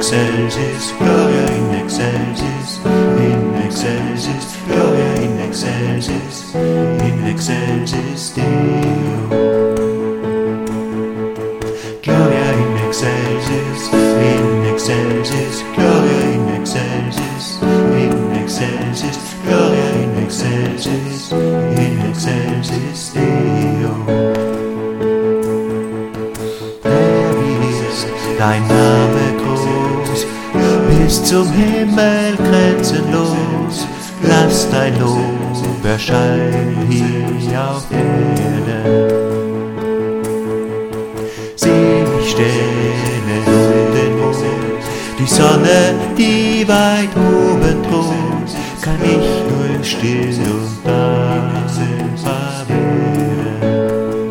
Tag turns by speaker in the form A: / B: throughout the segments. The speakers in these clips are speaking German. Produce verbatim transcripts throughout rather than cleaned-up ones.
A: excelsis, Gloria in excelsis, in excelsis, Gloria in excelsis, in excelsis Deo. Gloria in excelsis, in excelsis, Gloria in excelsis, in excelsis, Gloria in excelsis, in excelsis Deo. Dein Name groß, bis zum Himmel grenzenlos, lass dein Lob erschallen hier auf Erden. Sieh mich stehen und den Mond, die Sonne, die weit oben thront, kann ich nur still und dankbar werden.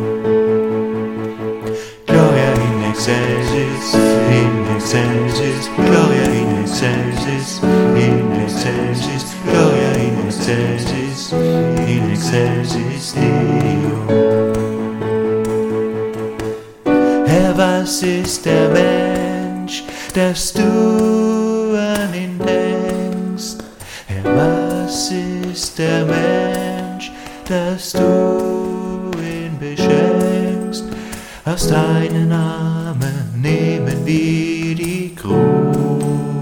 A: Gloria in excelsis, in excelsis, Gloria in excelsis, in excelsis, Gloria in excelsis, in excelsis Deo. Herr, was ist der Mensch, dass du an ihn denkst? Herr, was ist der Mensch, dass du ihn beschenkst? Aus deinen Armen nehmen wir die Kronen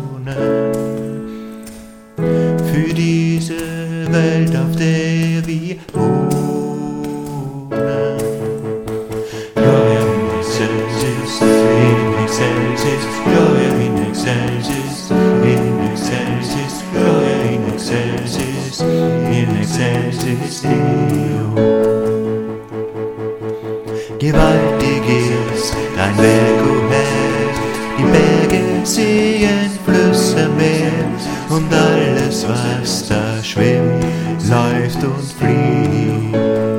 A: für diese Welt, auf der wir wohnen. Gloria in excelsis, in excelsis, Gloria in excelsis, in excelsis, Gloria in excelsis, in excelsis Deo. Gewaltig ist dein Werk, o Herr, die Berge, Seen, Flüsse, Meer und alles, was da schwimmt, läuft und fliegt.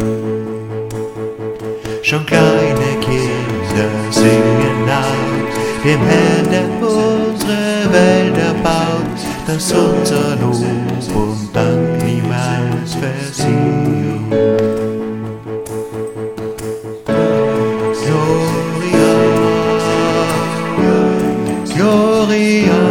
A: Schon kleine Kinder singen laut dem Herrn, der unsere Welt erbaut, dass unser Lob und Dank niemals versiegt. Gloria